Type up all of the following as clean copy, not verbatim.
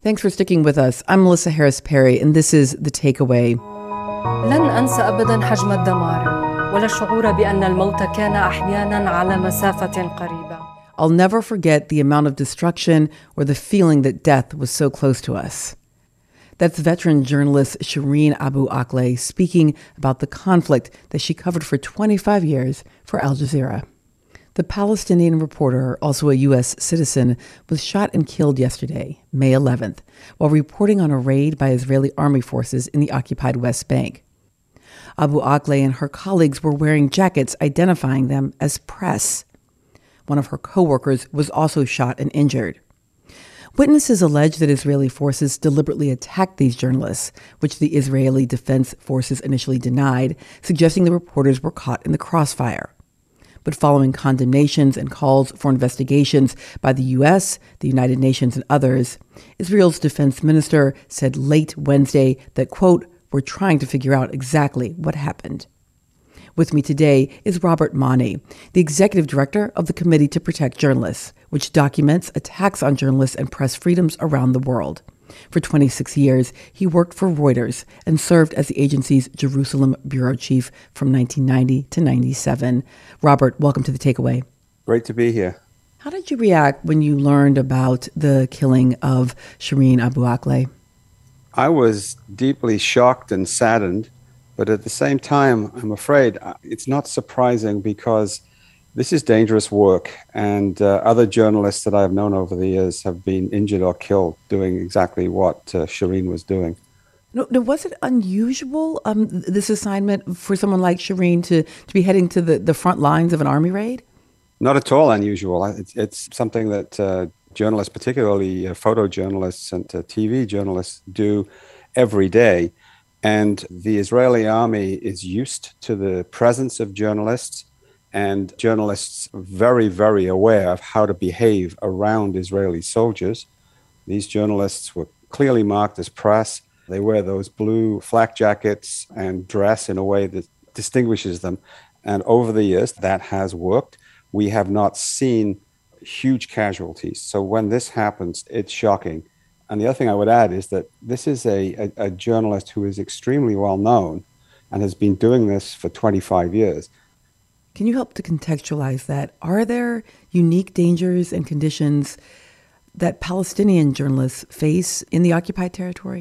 Thanks for sticking with us. I'm Melissa Harris Perry, and this is The Takeaway. لن أنسى أبداً حجم الدمار ولا الشعور بأن الموت كان أحياناً على مسافة قريبة. I'll never forget the amount of destruction or the feeling that death was so close to us. That's veteran journalist Shireen Abu Akleh speaking about the conflict that she covered for 25 years for Al Jazeera. The Palestinian reporter, also a U.S. citizen, was shot and killed yesterday, May 11th, while reporting on a raid by Israeli army forces in the occupied West Bank. Abu Akleh and her colleagues were wearing jackets identifying them as press. One of her co-workers was also shot and injured. Witnesses allege that Israeli forces deliberately attacked these journalists, which the Israeli Defense Forces initially denied, suggesting the reporters were caught in the crossfire. But following condemnations and calls for investigations by the U.S., the United Nations, and others, Israel's defense minister said late Wednesday that, quote, "We're trying to figure out exactly what happened." With me today is Robert Mani, the executive director of the Committee to Protect Journalists, which documents attacks on journalists and press freedoms around the world. For 26 years, he worked for Reuters and served as the agency's Jerusalem bureau chief from 1990 to 97. Robert, welcome to The Takeaway. Great to be here. How did you react when you learned about the killing of Shireen Abu Akleh? I was deeply shocked and saddened, but at the same time, I'm afraid it's not surprising because this is dangerous work, and other journalists that I've known over the years have been injured or killed doing exactly what Shireen was doing. No, was it unusual, this assignment for someone like Shireen to be heading to the front lines of an army raid? Not at all unusual. It's something that journalists, particularly photojournalists and TV journalists, do every day. And the Israeli army is used to the presence of journalists, and journalists are very, very aware of how to behave around Israeli soldiers. These journalists were clearly marked as press. They wear those blue flak jackets and dress in a way that distinguishes them. And over the years, that has worked. We have not seen huge casualties. So when this happens, it's shocking. And the other thing I would add is that this is a journalist who is extremely well known and has been doing this for 25 years. Can you help to contextualize that? Are there unique dangers and conditions that Palestinian journalists face in the occupied territory?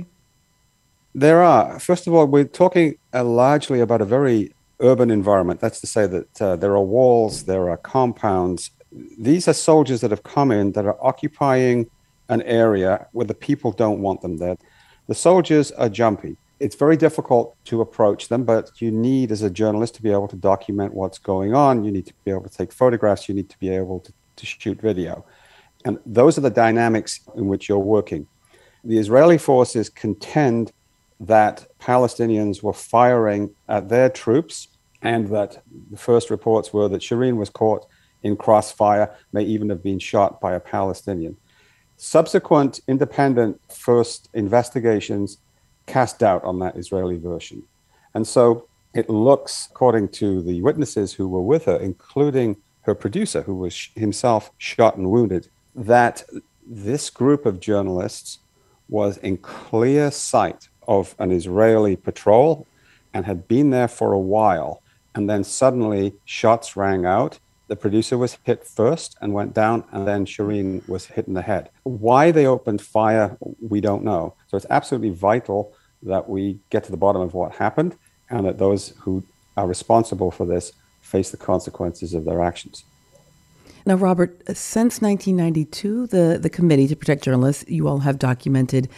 There are. First of all, we're talking largely about a very urban environment. That's to say that there are walls, there are compounds. These are soldiers that have come in that are occupying an area where the people don't want them there. The soldiers are jumpy. It's very difficult to approach them, but you need, as a journalist, to be able to document what's going on. You need to be able to take photographs. You need to be able to shoot video. And those are the dynamics in which you're working. The Israeli forces contend that Palestinians were firing at their troops, and that the first reports were that Shireen was caught in crossfire, may even have been shot by a Palestinian. Subsequent independent first investigations cast doubt on that Israeli version. And so it looks, according to the witnesses who were with her, including her producer, who was himself shot and wounded, that this group of journalists was in clear sight of an Israeli patrol and had been there for a while. And then suddenly shots rang out. The producer was hit first and went down, and then Shireen was hit in the head. Why they opened fire, we don't know. So it's absolutely vital that we get to the bottom of what happened, and that those who are responsible for this face the consequences of their actions. Now, Robert, since 1992, the Committee to Protect Journalists, you all have documented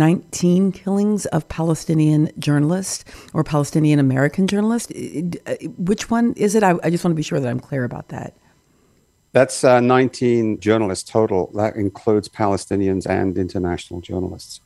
19 killings of Palestinian journalists or Palestinian American journalists. Which one is it? I just want to be sure that I'm clear about that. That's 19 journalists total. That includes Palestinians and international journalists.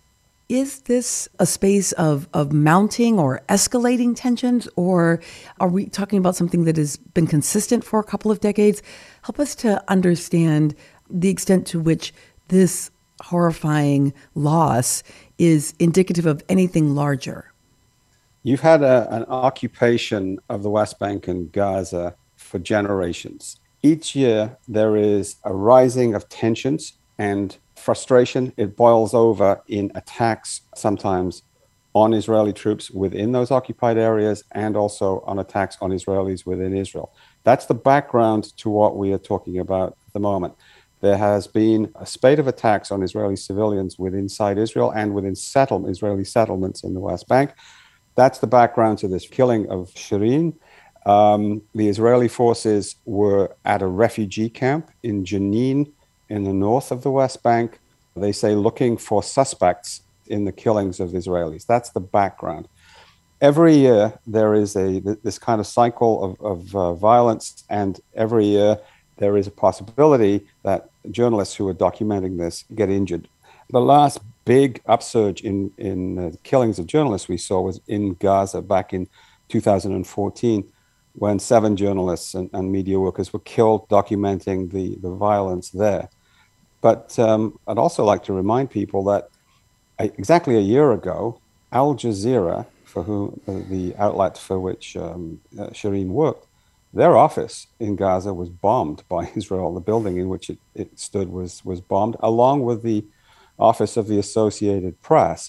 Is this a space of mounting or escalating tensions, or are we talking about something that has been consistent for a couple of decades? Help us to understand the extent to which this horrifying loss is indicative of anything larger. You've had an occupation of the West Bank and Gaza for generations. Each year, there is a rising of tensions and frustration, it boils over in attacks sometimes on Israeli troops within those occupied areas and also on attacks on Israelis within Israel. That's the background to what we are talking about at the moment. There has been a spate of attacks on Israeli civilians inside Israel and within Israeli settlements in the West Bank. That's the background to this killing of Shireen. The Israeli forces were at a refugee camp in Jenin in the north of the West Bank. They say looking for suspects in the killings of Israelis. That's the background. Every year there is this kind of cycle of violence, and every year there is a possibility that journalists who are documenting this get injured. The last big upsurge in killings of journalists we saw was in Gaza back in 2014, when 7 journalists and media workers were killed documenting the violence there. But I'd also like to remind people that exactly a year ago, Al Jazeera, for whom the outlet for which Shireen worked, their office in Gaza was bombed by Israel. The building in which it stood was bombed, along with the office of the Associated Press.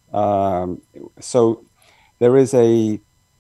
So there is an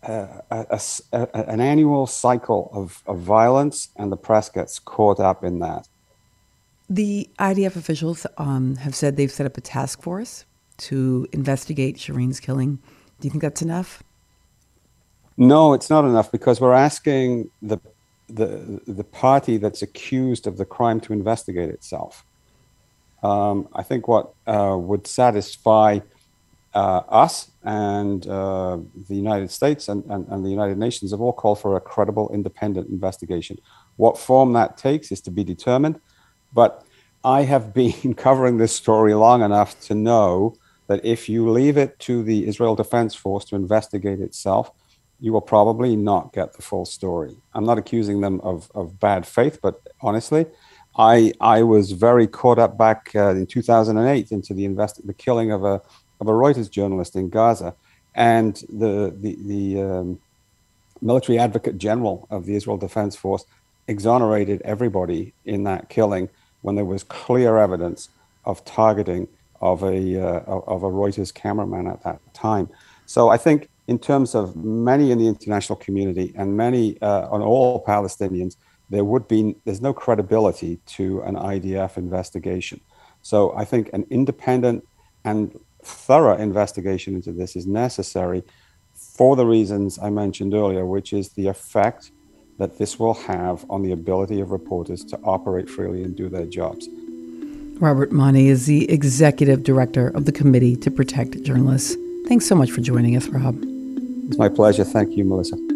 annual cycle of violence, and the press gets caught up in that. The IDF officials have said they've set up a task force to investigate Shireen's killing. Do you think that's enough? No, it's not enough, because we're asking the party that's accused of the crime to investigate itself. I think what would satisfy us and the United States and the United Nations have all called for a credible, independent investigation. What form that takes is to be determined. But I have been covering this story long enough to know that if you leave it to the Israel Defense Force to investigate itself, you will probably not get the full story. I'm not accusing them of bad faith, but honestly, I was very caught up back in 2008 into the killing of a Reuters journalist in Gaza, and the military advocate general of the Israel Defense Force exonerated everybody in that killing when there was clear evidence of targeting of a Reuters cameraman at that time. So I think in terms of many in the international community and many on all Palestinians, there's no credibility to an IDF investigation. So I think an independent and thorough investigation into this is necessary for the reasons I mentioned earlier, which is the effect that this will have on the ability of reporters to operate freely and do their jobs. Robert Mani is the executive director of the Committee to Protect Journalists. Thanks so much for joining us, Rob. It's my pleasure. Thank you, Melissa.